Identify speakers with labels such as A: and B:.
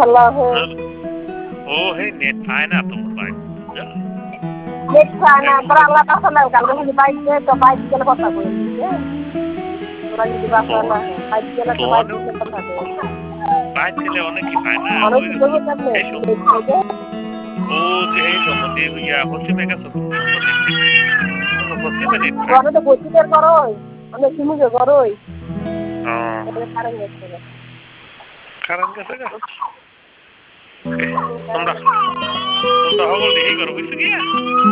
A: ভালো হে
B: ও হে নেট পায় না তোমার বাইক
A: নেট পায় না তোর আল্লাহ কাছে না কালকে যদি বাইক দে তো বাইক গেলে কথা কই তোরা যদি বাসা না বাইক গেলে তো বাইক গেলে কথা কই
B: বাইক দিলে অনেকই পায় না
A: মানুষ
B: ওই
A: দেবো কেমনে
B: ও এই সম্বন্ধে ইয়া পশ্চিমে গেছো পশ্চিমে নেট পায়
A: ঘরে তো বসিদের করই অনেক সিমুজে করই কারণ গেছে
B: কারণ গেছে তোমরা তোমরা হগল দেখি করো বুঝছো কি